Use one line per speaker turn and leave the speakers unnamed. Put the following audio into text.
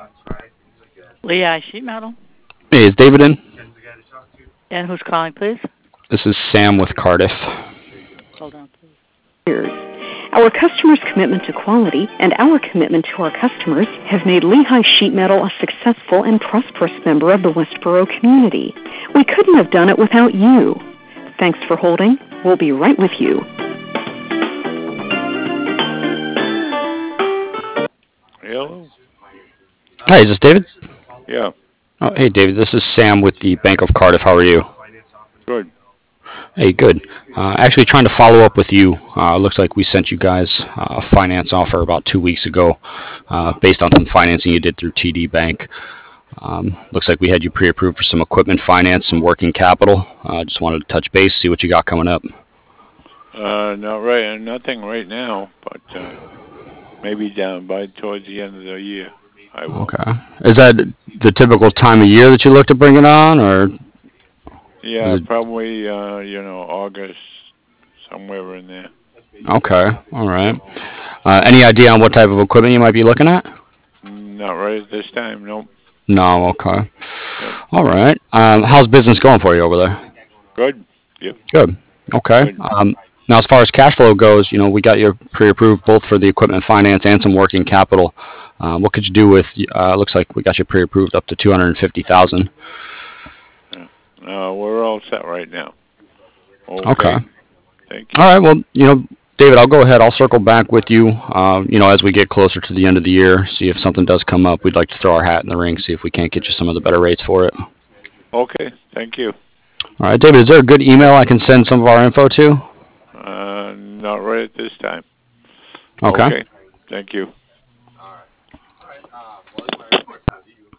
Lehigh Sheet Metal.
Hey, is David in?
And who's calling, please?
This is Sam with Cardiff.
Hold on, please.
Years. Our customers' commitment to quality and our commitment to our customers have made Lehigh Sheet Metal a successful and prosperous member of the Westboro community. We couldn't have done it without you. Thanks for holding. We'll be right with you.
Hello?
Hi, is this David?
Yeah,
Oh, hey, David. This is Sam with the Bank of Cardiff. How are you?
good.
Hey, good. Actually, trying to follow up with you. Looks like we sent you guys a finance offer about 2 weeks ago, based on some financing you did through TD Bank. Looks like we had you pre-approved for some equipment finance, some working capital. Just wanted to touch base, see what you got coming up.
Nothing right now, but maybe down by towards the end of the year. I will.
Okay. Is that the typical time of year that you look to bring it on, or?
Yeah,
Is it-
probably, August, somewhere in there.
Okay. All right. Any idea on what type of equipment you might be looking at?
Not right at this time, nope.
No. Okay.
Yep.
All right. How's business going for you over there?
Good. Yep.
Good. Okay.
Good.
Now, as far as cash flow goes, we got you pre-approved both for the equipment finance and some working capital. What could you do with? Looks like we got you pre-approved up to 250,000.
We're all set right now.
Okay.
Thank you.
All right. Well, David, I'll go ahead. I'll circle back with you. As we get closer to the end of the year, see if something does come up. We'd like to throw our hat in the ring, see if we can't get you some of the better rates for it.
Okay. Thank you.
All right, David. Is there a good email I can send some of our info to?
Not right at this time.
Okay.
Thank you.